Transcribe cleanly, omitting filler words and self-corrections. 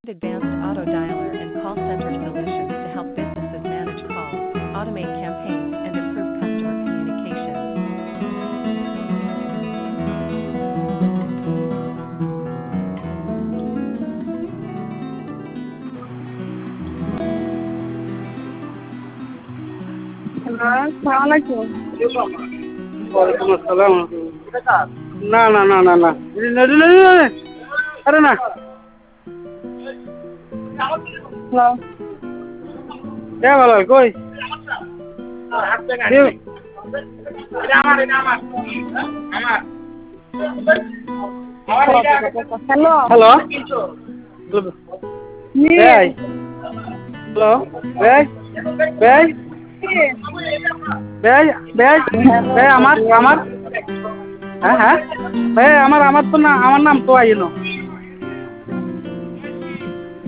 advanced auto dialer and call center solutions to help businesses manage calls, automate campaigns, and improve customer communication. আসসালামু আলাইকুম। ওয়ালাইকুম আসসালাম। না না না না না আরে না হ্যালো। কে ভালো কই হ্যালো। হ্যালো নিয়ে ভাই হ্যালো ভাই ভাই ভাই ভাই ভাই আমার আমার হ্যাঁ হ্যাঁ ভাই আমার আমার তো না আমার নাম তো আইনো